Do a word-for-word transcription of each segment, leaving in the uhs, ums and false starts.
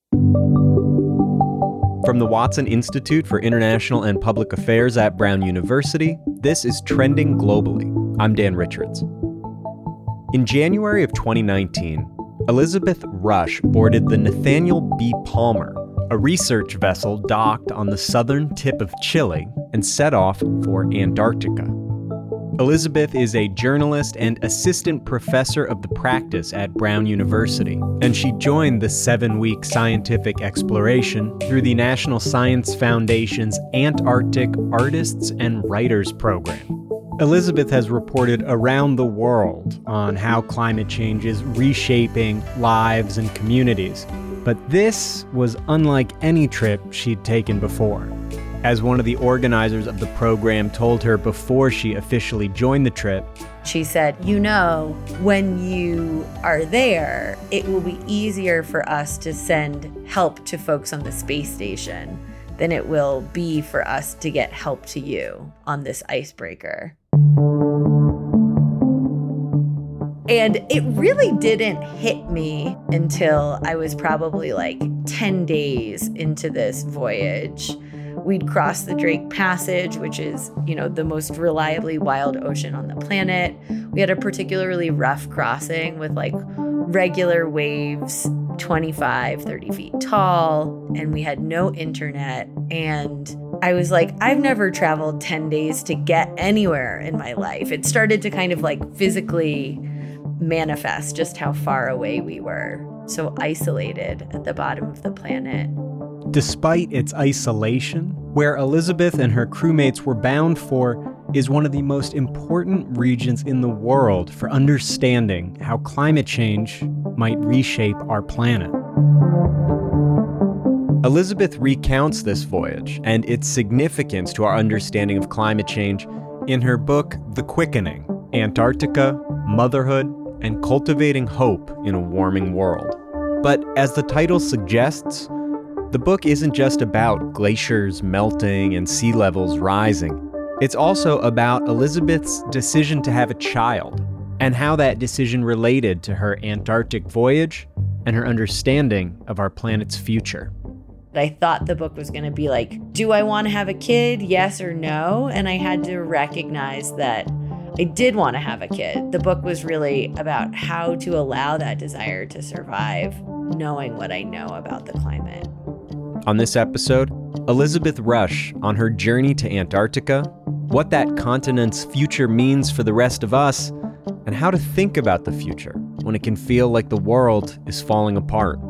From the Watson Institute for International and Public Affairs at Brown University, this is Trending Globally. I'm Dan Richards. In January of twenty nineteen, Elizabeth Rush boarded the Nathaniel B. Palmer, a research vessel docked on the southern tip of Chile and set off for Antarctica. Elizabeth is a journalist and assistant professor of the practice at Brown University, and she joined the seven-week scientific exploration through the National Science Foundation's Antarctic Artists and Writers Program. Elizabeth has reported around the world on how climate change is reshaping lives and communities, but this was unlike any trip she'd taken before. As one of the organizers of the program told her before she officially joined the trip, she said, you know, when you are there, it will be easier for us to send help to folks on the space station than it will be for us to get help to you on this icebreaker. And it really didn't hit me until I was probably like ten days into this voyage. We'd crossed the Drake Passage, which is, you know, the most reliably wild ocean on the planet. We had a particularly rough crossing with like regular waves, twenty-five, thirty feet tall, and we had no internet. And I was like, I've never traveled ten days to get anywhere in my life. It started to kind of like physically manifest just how far away we were, so isolated at the bottom of the planet. Despite its isolation, where Elizabeth and her crewmates were bound for is one of the most important regions in the world for understanding how climate change might reshape our planet. Elizabeth recounts this voyage and its significance to our understanding of climate change in her book, The Quickening: Antarctica, Motherhood, and Cultivating Hope in a Warming World. But as the title suggests, the book isn't just about glaciers melting and sea levels rising. It's also about Elizabeth's decision to have a child and how that decision related to her Antarctic voyage and her understanding of our planet's future. I thought the book was going to be like, do I want to have a kid? Yes or no? And I had to recognize that I did want to have a kid. The book was really about how to allow that desire to survive, knowing what I know about the climate. On this episode, Elizabeth Rush on her journey to Antarctica, what that continent's future means for the rest of us, and how to think about the future when it can feel like the world is falling apart.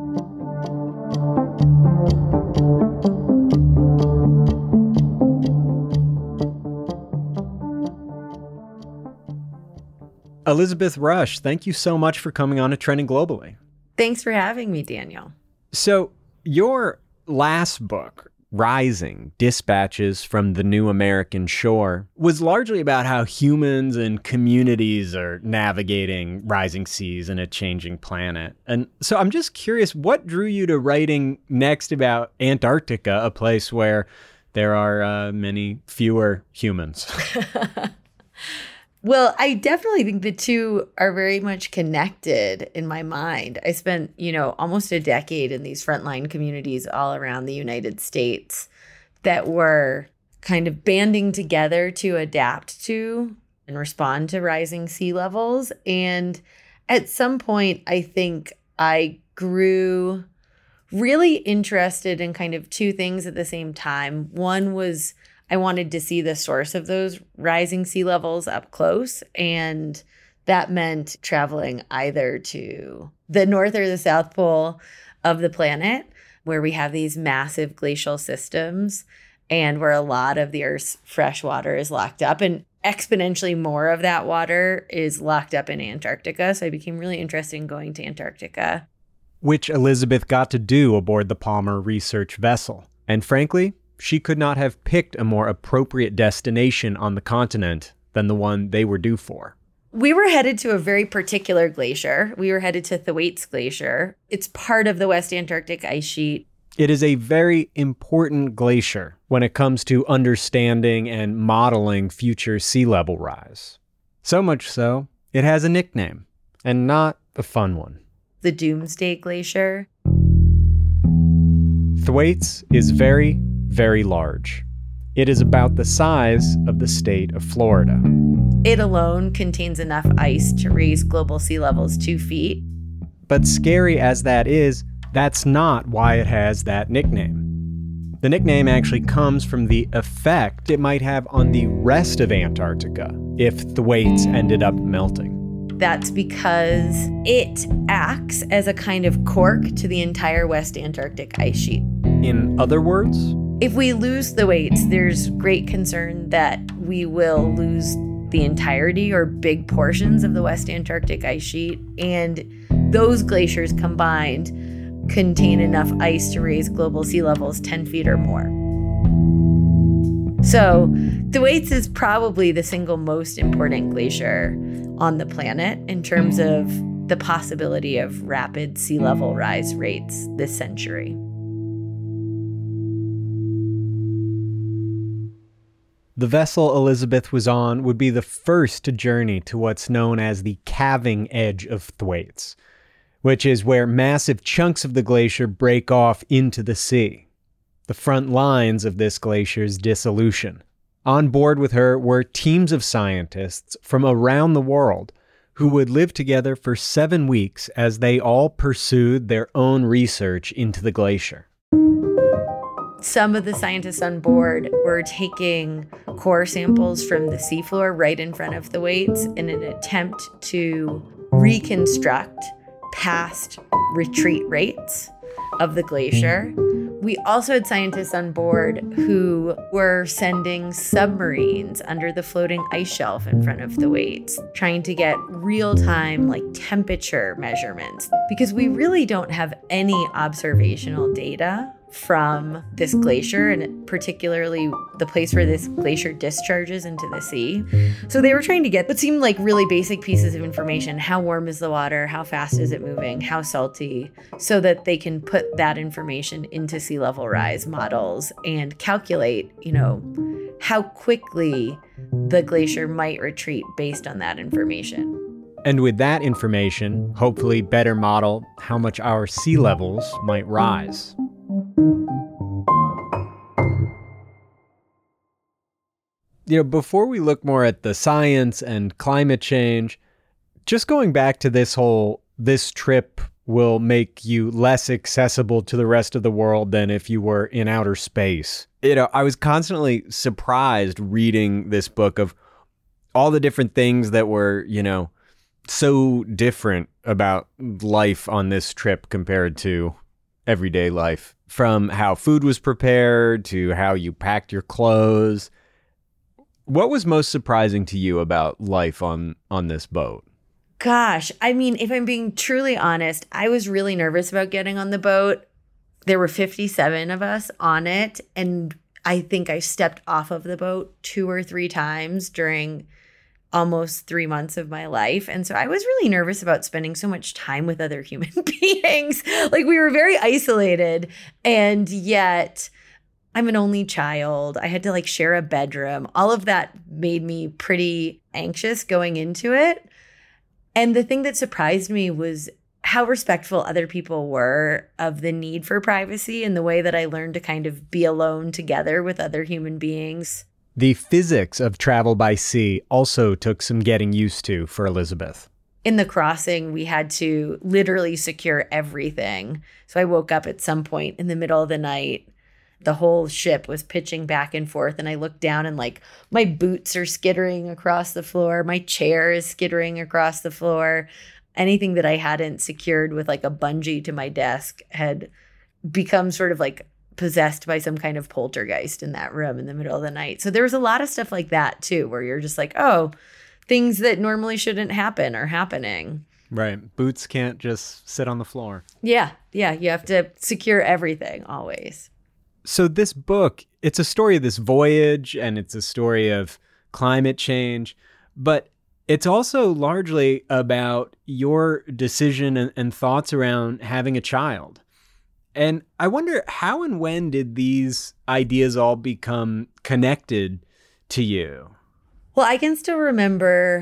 Elizabeth Rush, thank you so much for coming on to Trending Globally. Thanks for having me, Daniel. So your last book, Rising: Dispatches from the New American Shore, was largely about how humans and communities are navigating rising seas and a changing planet. And so I'm just curious, what drew you to writing next about Antarctica, a place where there are uh, many fewer humans? Well, I definitely think the two are very much connected in my mind. I spent, you know, almost a decade in these frontline communities all around the United States that were kind of banding together to adapt to and respond to rising sea levels. And at some point, I think I grew really interested in kind of two things at the same time. One was I wanted to see the source of those rising sea levels up close, and that meant traveling either to the North or the South Pole of the planet, where we have these massive glacial systems and where a lot of the Earth's fresh water is locked up, and exponentially more of that water is locked up in Antarctica. So I became really interested in going to Antarctica. Which Elizabeth got to do aboard the Palmer research vessel. And frankly, she could not have picked a more appropriate destination on the continent than the one they were due for. We were headed to a very particular glacier. We were headed to Thwaites Glacier. It's part of the West Antarctic ice sheet. It is a very important glacier when it comes to understanding and modeling future sea level rise. So much so, it has a nickname, and not a fun one. The Doomsday Glacier. Thwaites is very, very large. It is about the size of the state of Florida. It alone contains enough ice to raise global sea levels two feet. But scary as that is, that's not why it has that nickname. The nickname actually comes from the effect it might have on the rest of Antarctica if Thwaites ended up melting. That's because it acts as a kind of cork to the entire West Antarctic ice sheet. In other words? If we lose Thwaites, there's great concern that we will lose the entirety or big portions of the West Antarctic ice sheet, and those glaciers combined contain enough ice to raise global sea levels ten feet or more. So Thwaites is probably the single most important glacier on the planet in terms of the possibility of rapid sea level rise rates this century. The vessel Elizabeth was on would be the first to journey to what's known as the calving edge of Thwaites, which is where massive chunks of the glacier break off into the sea, the front lines of this glacier's dissolution. On board with her were teams of scientists from around the world who would live together for seven weeks as they all pursued their own research into the glacier. Some of the scientists on board were taking core samples from the seafloor right in front of Thwaites in an attempt to reconstruct past retreat rates of the glacier. We also had scientists on board who were sending submarines under the floating ice shelf in front of Thwaites, trying to get real-time like temperature measurements, because we really don't have any observational data from this glacier, and particularly the place where this glacier discharges into the sea. So they were trying to get what seemed like really basic pieces of information. How warm is the water? How fast is it moving? How salty? So that they can put that information into sea level rise models and calculate, you know, how quickly the glacier might retreat based on that information. And with that information, hopefully better model how much our sea levels might rise. You know, before we look more at the science and climate change, just going back to this whole, this trip will make you less accessible to the rest of the world than if you were in outer space. You know, I was constantly surprised reading this book of all the different things that were, you know, so different about life on this trip compared to everyday life. From how food was prepared to how you packed your clothes. What was most surprising to you about life on, on this boat? Gosh, I mean, if I'm being truly honest, I was really nervous about getting on the boat. There were fifty-seven of us on it, and I think I stepped off of the boat two or three times during almost three months of my life. And so I was really nervous about spending so much time with other human beings. Like, we were very isolated, and yet I'm an only child. I had to like share a bedroom. All of that made me pretty anxious going into it. And the thing that surprised me was how respectful other people were of the need for privacy and the way that I learned to kind of be alone together with other human beings. The physics of travel by sea also took some getting used to for Elizabeth. In the crossing, we had to literally secure everything. So I woke up at some point in the middle of the night. The whole ship was pitching back and forth, and I looked down and like my boots are skittering across the floor. My chair is skittering across the floor. Anything that I hadn't secured with like a bungee to my desk had become sort of like possessed by some kind of poltergeist in that room in the middle of the night. So there was a lot of stuff like that too, where you're just like, oh, things that normally shouldn't happen are happening. Right. Boots can't just sit on the floor. Yeah. Yeah. You have to secure everything always. So this book, it's a story of this voyage, and it's a story of climate change, but it's also largely about your decision and, and thoughts around having a child. And I wonder, how and when did these ideas all become connected to you? Well, I can still remember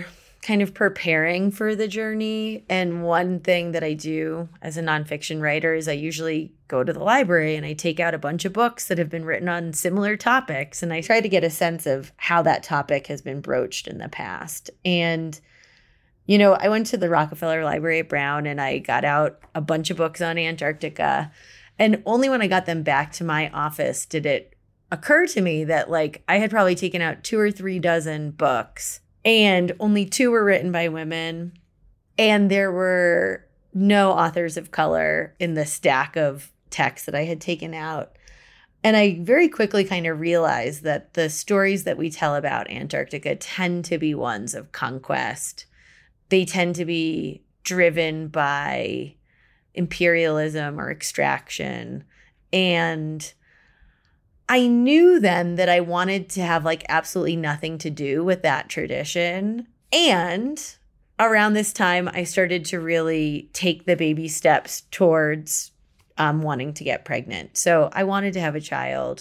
kind of preparing for the journey. And one thing that I do as a nonfiction writer is I usually go to the library and I take out a bunch of books that have been written on similar topics. And I try to get a sense of how that topic has been broached in the past. And, you know, I went to the Rockefeller Library at Brown and I got out a bunch of books on Antarctica. And only when I got them back to my office did it occur to me that, like, I had probably taken out two or three dozen books and only two were written by women. And there were no authors of color in the stack of texts that I had taken out. And I very quickly kind of realized that the stories that we tell about Antarctica tend to be ones of conquest. They tend to be driven by imperialism or extraction. And I knew then that I wanted to have like absolutely nothing to do with that tradition. And around this time, I started to really take the baby steps towards um, wanting to get pregnant. So I wanted to have a child.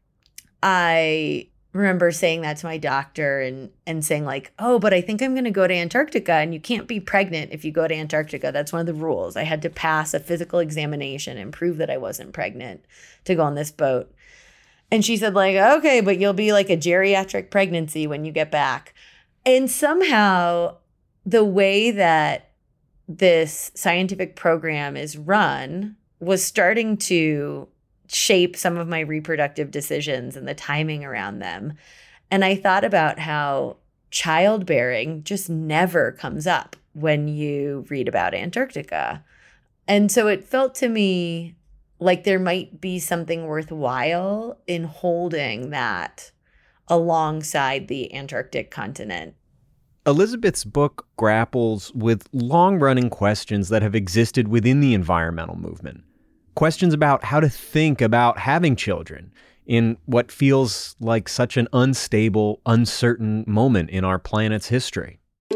I remember saying that to my doctor and and saying like, oh, but I think I'm going to go to Antarctica and you can't be pregnant if you go to Antarctica. That's one of the rules. I had to pass a physical examination and prove that I wasn't pregnant to go on this boat. And she said like, okay, but you'll be like a geriatric pregnancy when you get back. And somehow the way that this scientific program is run was starting to shape some of my reproductive decisions and the timing around them. And I thought about how childbearing just never comes up when you read about Antarctica. And so it felt to me like there might be something worthwhile in holding that alongside the Antarctic continent. Elizabeth's book grapples with long-running questions that have existed within the environmental movement. Questions about how to think about having children in what feels like such an unstable, uncertain moment in our planet's history.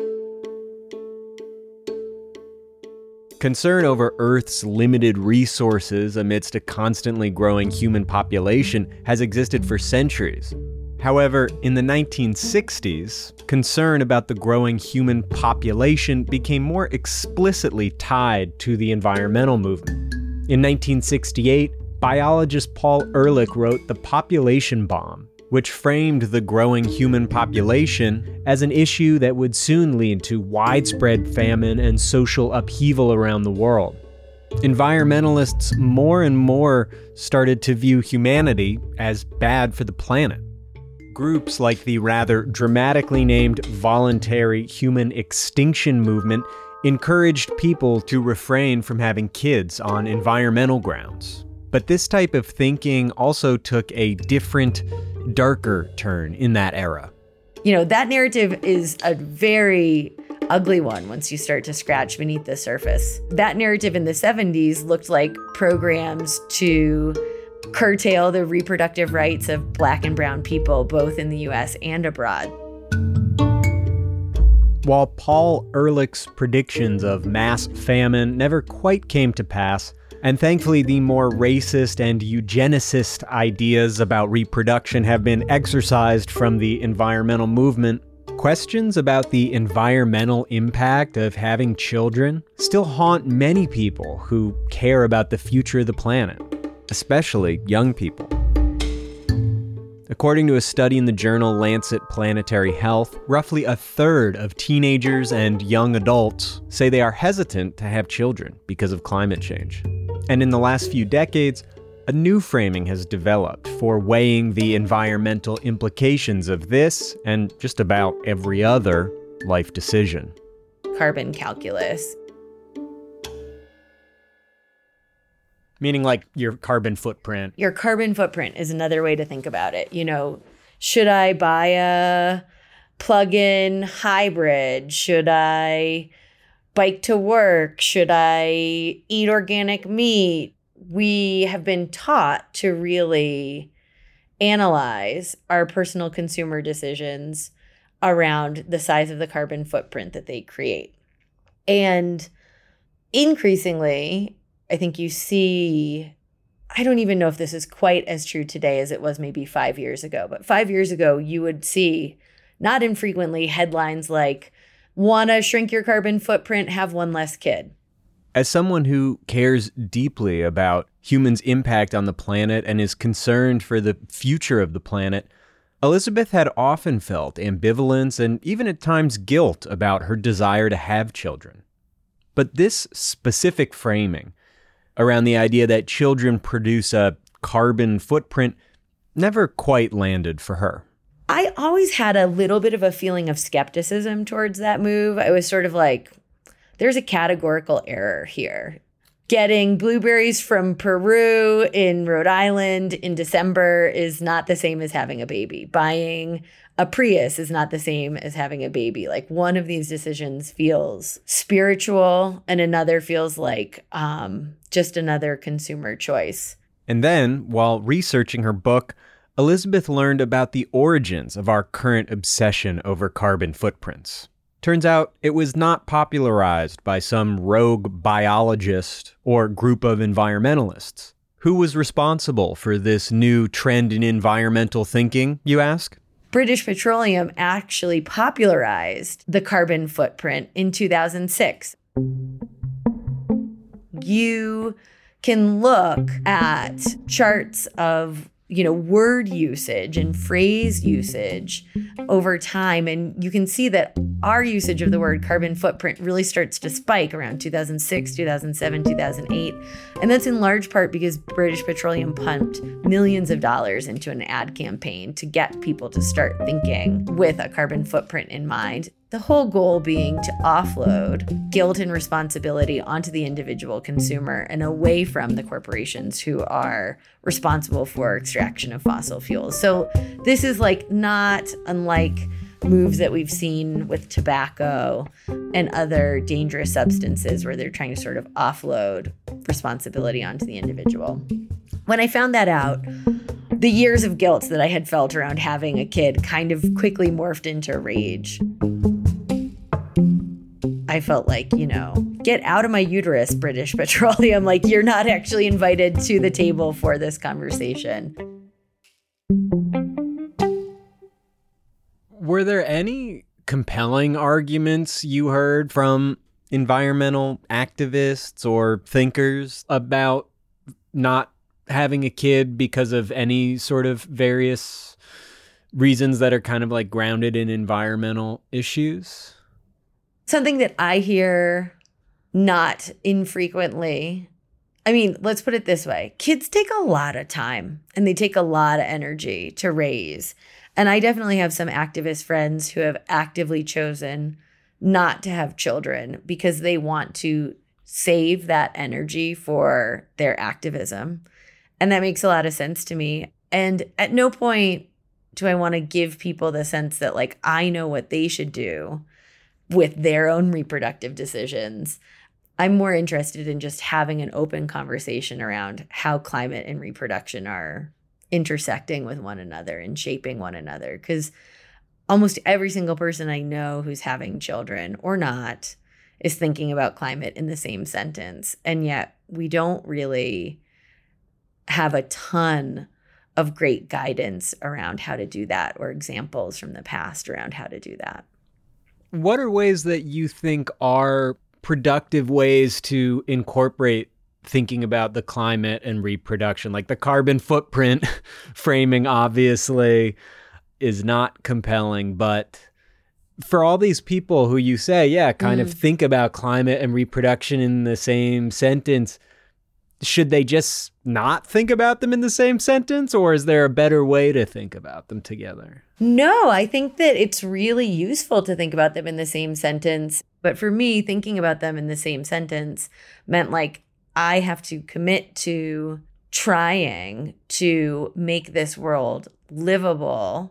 Concern over Earth's limited resources amidst a constantly growing human population has existed for centuries. However, in the nineteen sixties, concern about the growing human population became more explicitly tied to the environmental movement. In nineteen sixty-eight, biologist Paul Ehrlich wrote The Population Bomb, which framed the growing human population as an issue that would soon lead to widespread famine and social upheaval around the world. Environmentalists more and more started to view humanity as bad for the planet. Groups like the rather dramatically named Voluntary Human Extinction Movement encouraged people to refrain from having kids on environmental grounds. But this type of thinking also took a different, darker turn in that era. You know, that narrative is a very ugly one once you start to scratch beneath the surface. That narrative in the seventies looked like programs to curtail the reproductive rights of Black and brown people, both in the U S and abroad. While Paul Ehrlich's predictions of mass famine never quite came to pass, and thankfully the more racist and eugenicist ideas about reproduction have been exorcised from the environmental movement, questions about the environmental impact of having children still haunt many people who care about the future of the planet, especially young people. According to a study in the journal Lancet Planetary Health, roughly a third of teenagers and young adults say they are hesitant to have children because of climate change. And in the last few decades, a new framing has developed for weighing the environmental implications of this and just about every other life decision. Carbon calculus. Meaning like your carbon footprint. Your carbon footprint is another way to think about it. You know, should I buy a plug-in hybrid? Should I bike to work? Should I eat organic meat? We have been taught to really analyze our personal consumer decisions around the size of the carbon footprint that they create. And increasingly, I think you see, I don't even know if this is quite as true today as it was maybe five years ago, but five years ago, you would see not infrequently headlines like, Want to shrink your carbon footprint, have one less kid. As someone who cares deeply about humans' impact on the planet and is concerned for the future of the planet, Elizabeth had often felt ambivalence and even at times guilt about her desire to have children. But this specific framing around the idea that children produce a carbon footprint never quite landed for her. I always had a little bit of a feeling of skepticism towards that move. I was sort of like, there's a categorical error here. Getting blueberries from Peru in Rhode Island in December is not the same as having a baby. Buying a Prius is not the same as having a baby. Like, one of these decisions feels spiritual and another feels like um, just another consumer choice. And then, while researching her book, Elizabeth learned about the origins of our current obsession over carbon footprints. Turns out it was not popularized by some rogue biologist or group of environmentalists. Who was responsible for this new trend in environmental thinking, you ask? British Petroleum actually popularized the carbon footprint in two thousand six. You can look at charts of you know, word usage and phrase usage over time. And you can see that our usage of the word carbon footprint really starts to spike around two thousand six, two thousand seven, two thousand eight. And that's in large part because British Petroleum pumped millions of dollars into an ad campaign to get people to start thinking with a carbon footprint in mind. The whole goal being to offload guilt and responsibility onto the individual consumer and away from the corporations who are responsible for extraction of fossil fuels. So this is like not unlike moves that we've seen with tobacco and other dangerous substances where they're trying to sort of offload responsibility onto the individual. When I found that out, the years of guilt that I had felt around having a kid kind of quickly morphed into rage. I felt like, you know, get out of my uterus, British Petroleum. Like, you're not actually invited to the table for this conversation. Were there any compelling arguments you heard from environmental activists or thinkers about not having a kid because of any sort of various reasons that are kind of like grounded in environmental issues? Something that I hear not infrequently. I mean, let's put it this way. Kids take a lot of time and they take a lot of energy to raise. And I definitely have some activist friends who have actively chosen not to have children because they want to save that energy for their activism. And that makes a lot of sense to me. And at no point do I want to give people the sense that, like, I know what they should do with their own reproductive decisions. I'm more interested in just having an open conversation around how climate and reproduction are intersecting with one another and shaping one another. Because almost every single person I know who's having children or not is thinking about climate in the same sentence. And yet we don't really have a ton of great guidance around how to do that or examples from the past around how to do that. What are ways that you think are productive ways to incorporate thinking about the climate and reproduction? Like the carbon footprint framing obviously is not compelling, but for all these people who you say, yeah, kind mm. of think about climate and reproduction in the same sentence, should they just not think about them in the same sentence, or is there a better way to think about them together? No, I think that it's really useful to think about them in the same sentence. But for me, thinking about them in the same sentence meant like I have to commit to trying to make this world livable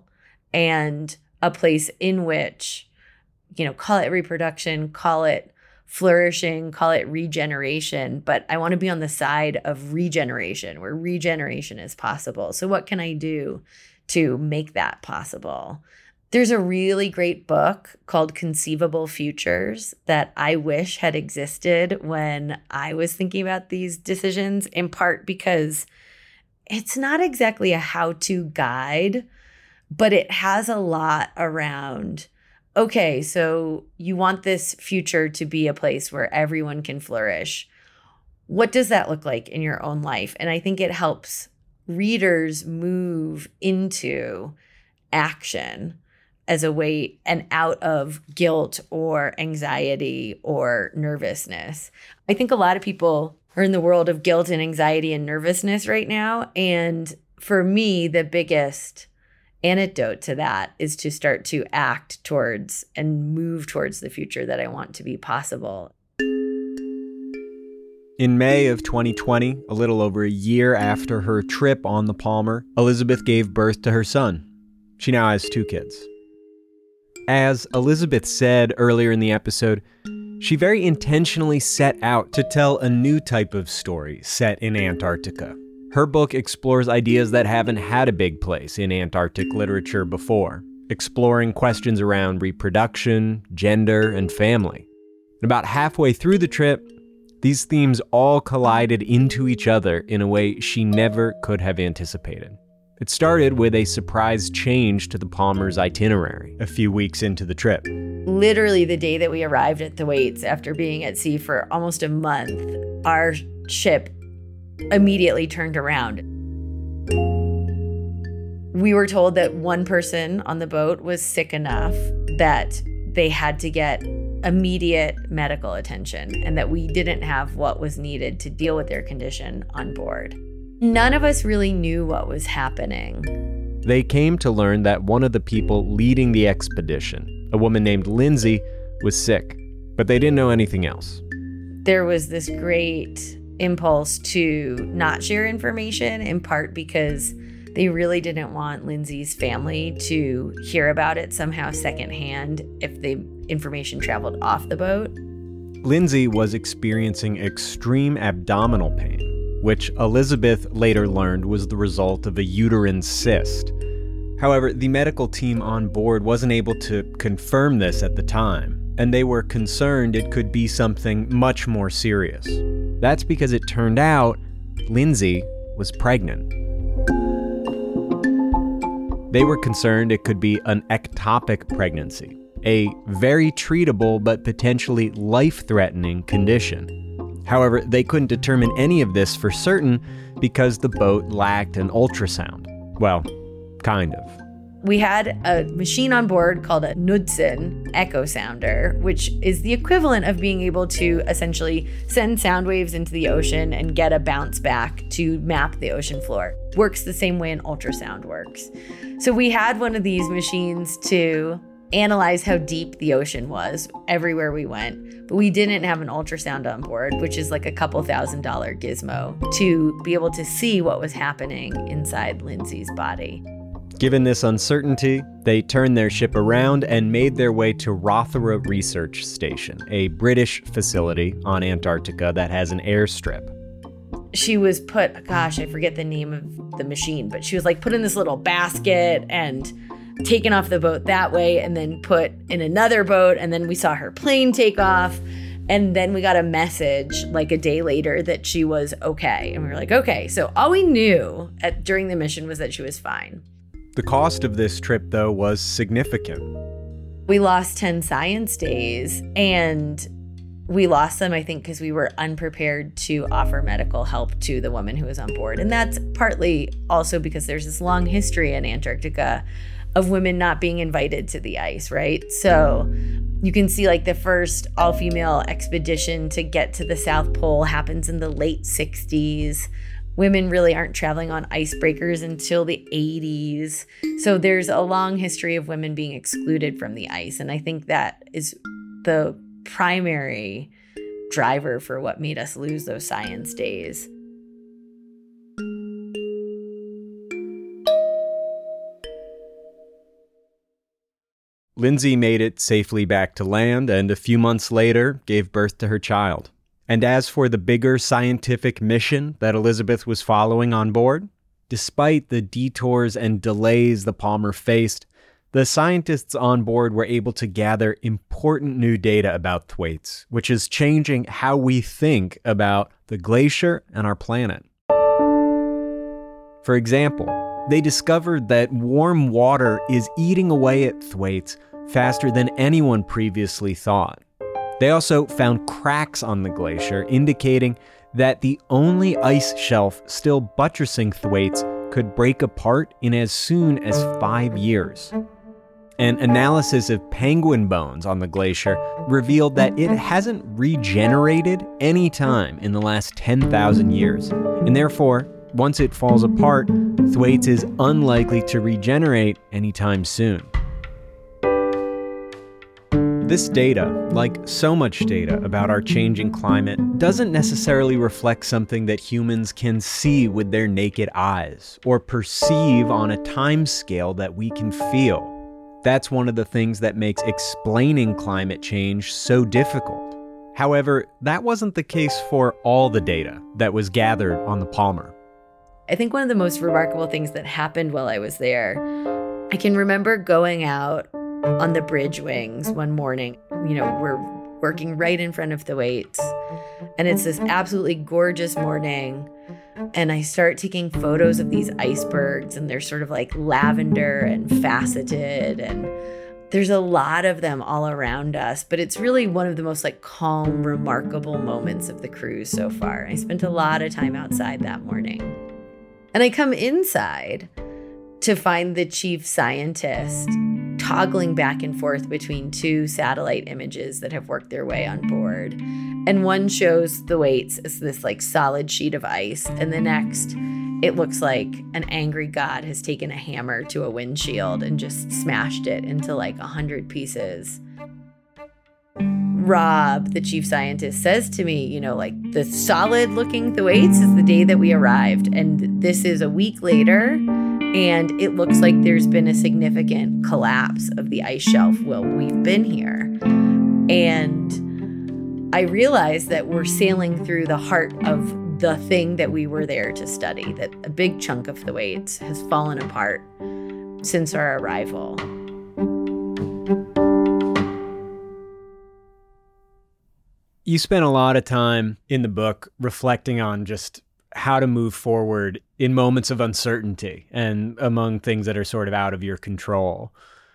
and a place in which, you know, call it reproduction, call it flourishing, call it regeneration, but I want to be on the side of regeneration, where regeneration is possible. So what can I do to make that possible? There's a really great book called Conceivable Futures that I wish had existed when I was thinking about these decisions, in part because it's not exactly a how-to guide, but it has a lot around okay, so you want this future to be a place where everyone can flourish. What does that look like in your own life? And I think it helps readers move into action as a way and out of guilt or anxiety or nervousness. I think a lot of people are in the world of guilt and anxiety and nervousness right now. And for me, the biggest antidote to that is to start to act towards and move towards the future that I want to be possible. In May of twenty twenty, a little over a year after her trip on the Palmer, Elizabeth gave birth to her son. She now has two kids. As Elizabeth said earlier in the episode, she very intentionally set out to tell a new type of story set in Antarctica. Her book explores ideas that haven't had a big place in Antarctic literature before, exploring questions around reproduction, gender, and family. About halfway through the trip, these themes all collided into each other in a way she never could have anticipated. It started with a surprise change to the Palmer's itinerary a few weeks into the trip. Literally the day that we arrived at Thwaites after being at sea for almost a month, our ship immediately turned around. We were told that one person on the boat was sick enough that they had to get immediate medical attention and that we didn't have what was needed to deal with their condition on board. None of us really knew what was happening. They came to learn that one of the people leading the expedition, a woman named Lindsay, was sick, but they didn't know anything else. There was this great impulse to not share information, in part because they really didn't want Lindsay's family to hear about it somehow secondhand if the information traveled off the boat. Lindsay was experiencing extreme abdominal pain, which Elizabeth later learned was the result of a uterine cyst. However, the medical team on board wasn't able to confirm this at the time, and they were concerned it could be something much more serious. That's because it turned out Lindsay was pregnant. They were concerned it could be an ectopic pregnancy, a very treatable but potentially life-threatening condition. However, they couldn't determine any of this for certain because the boat lacked an ultrasound. Well, kind of. We had a machine on board called a Knudsen echo sounder, which is the equivalent of being able to essentially send sound waves into the ocean and get a bounce back to map the ocean floor. Works the same way an ultrasound works. So we had one of these machines to analyze how deep the ocean was everywhere we went, but we didn't have an ultrasound on board, which is like a couple thousand dollar gizmo, to be able to see what was happening inside Lindsay's body. Given this uncertainty, they turned their ship around and made their way to Rothera Research Station, a British facility on Antarctica that has an airstrip. She was put, gosh, I forget the name of the machine, but she was like put in this little basket and taken off the boat that way and then put in another boat. And then we saw her plane take off. And then we got a message like a day later that she was okay. And we were like, okay. So all we knew at, during the mission was that she was fine. The cost of this trip, though, was significant. We lost ten science days, and we lost them, I think, because we were unprepared to offer medical help to the woman who was on board. And that's partly also because there's this long history in Antarctica of women not being invited to the ice, right? So you can see like the first all-female expedition to get to the South Pole happens in the late sixties. Women really aren't traveling on icebreakers until the eighties. So there's a long history of women being excluded from the ice. And I think that is the primary driver for what made us lose those science days. Lindsay made it safely back to land and a few months later gave birth to her child. And as for the bigger scientific mission that Elizabeth was following on board, despite the detours and delays the Palmer faced, the scientists on board were able to gather important new data about Thwaites, which is changing how we think about the glacier and our planet. For example, they discovered that warm water is eating away at Thwaites faster than anyone previously thought. They also found cracks on the glacier, indicating that the only ice shelf still buttressing Thwaites could break apart in as soon as five years. An analysis of penguin bones on the glacier revealed that it hasn't regenerated any time in the last ten thousand years, and therefore, once it falls apart, Thwaites is unlikely to regenerate anytime soon. This data, like so much data about our changing climate, doesn't necessarily reflect something that humans can see with their naked eyes or perceive on a time scale that we can feel. That's one of the things that makes explaining climate change so difficult. However, that wasn't the case for all the data that was gathered on the Palmer. I think one of the most remarkable things that happened while I was there, I can remember going out on the bridge wings one morning. You know, we're working right in front of Thwaites, and it's this absolutely gorgeous morning. And I start taking photos of these icebergs, and they're sort of like lavender and faceted, and there's a lot of them all around us. But it's really one of the most like calm, remarkable moments of the cruise so far. I spent a lot of time outside that morning. And I come inside to find the chief scientist toggling back and forth between two satellite images that have worked their way on board. And one shows Thwaites as this like solid sheet of ice, and the next, it looks like an angry god has taken a hammer to a windshield and just smashed it into like a hundred pieces. Rob, the chief scientist, says to me, you know, like the solid looking Thwaites is the day that we arrived, and this is a week later. And it looks like there's been a significant collapse of the ice shelf while we've been here. And I realized that we're sailing through the heart of the thing that we were there to study, that a big chunk of Thwaites has fallen apart since our arrival. You spent a lot of time in the book reflecting on just how to move forward in moments of uncertainty and among things that are sort of out of your control.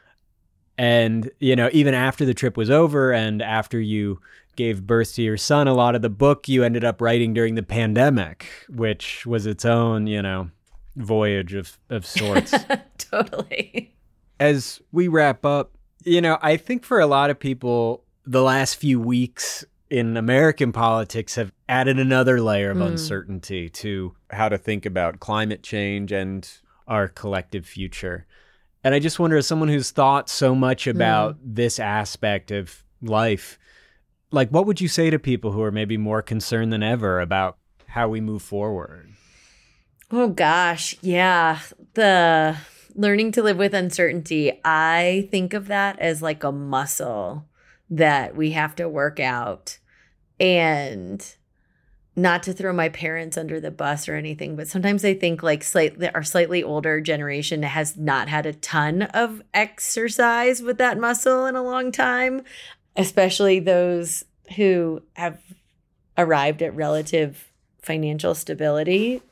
And, you know, even after the trip was over and after you gave birth to your son, a lot of the book you ended up writing during the pandemic, which was its own, you know, voyage of, of sorts. Totally. As we wrap up, you know, I think for a lot of people, the last few weeks in American politics have added another layer of mm. uncertainty to how to think about climate change and our collective future. And I just wonder, as someone who's thought so much about mm. this aspect of life, like what would you say to people who are maybe more concerned than ever about how we move forward? Oh gosh, yeah. The learning to live with uncertainty, I think of that as like a muscle that we have to work out. And not to throw my parents under the bus or anything, but sometimes I think like slightly, our slightly older generation has not had a ton of exercise with that muscle in a long time, especially those who have arrived at relative financial stability.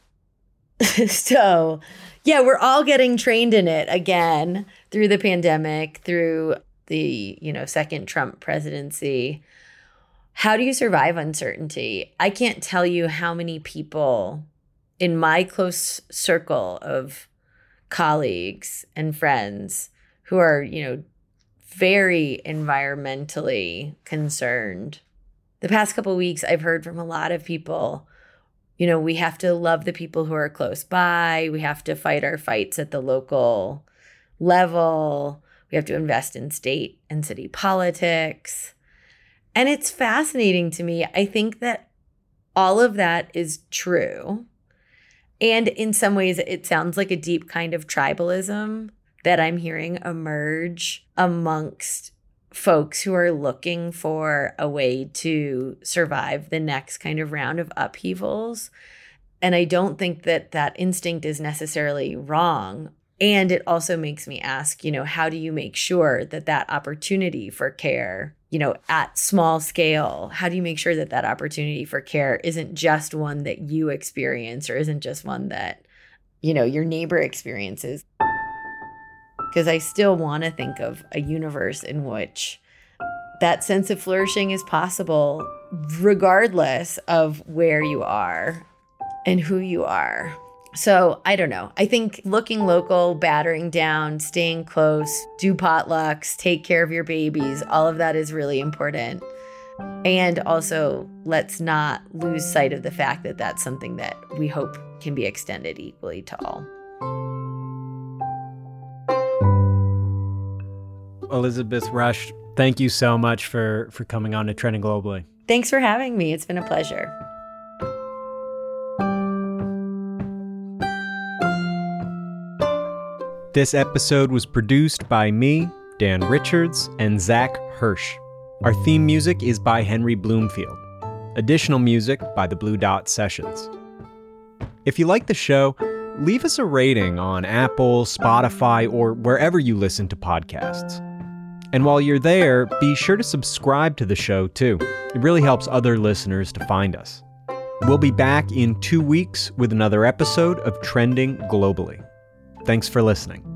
So, yeah, we're all getting trained in it again through the pandemic, through the, you know, second Trump presidency. How do you survive uncertainty? I can't tell you how many people in my close circle of colleagues and friends who are, you know, very environmentally concerned. The past couple of weeks, I've heard from a lot of people, you know, we have to love the people who are close by. We have to fight our fights at the local level. We have to invest in state and city politics. And it's fascinating to me. I think that all of that is true. And in some ways, it sounds like a deep kind of tribalism that I'm hearing emerge amongst folks who are looking for a way to survive the next kind of round of upheavals. And I don't think that that instinct is necessarily wrong. And it also makes me ask, you know, how do you make sure that that opportunity for care, you know, at small scale, how do you make sure that that opportunity for care isn't just one that you experience or isn't just one that, you know, your neighbor experiences? because I still want to think of a universe in which that sense of flourishing is possible regardless of where you are and who you are. So I don't know. I think looking local, battering down, staying close, do potlucks, take care of your babies, all of that is really important. And also, let's not lose sight of the fact that that's something that we hope can be extended equally to all. Elizabeth Rush, thank you so much for, for coming on to Trending Globally. Thanks for having me. It's been a pleasure. This episode was produced by me, Dan Richards, and Zach Hirsch. Our theme music is by Henry Bloomfield. Additional music by the Blue Dot Sessions. If you like the show, leave us a rating on Apple, Spotify, or wherever you listen to podcasts. And while you're there, be sure to subscribe to the show too. It really helps other listeners to find us. We'll be back in two weeks with another episode of Trending Globally. Thanks for listening.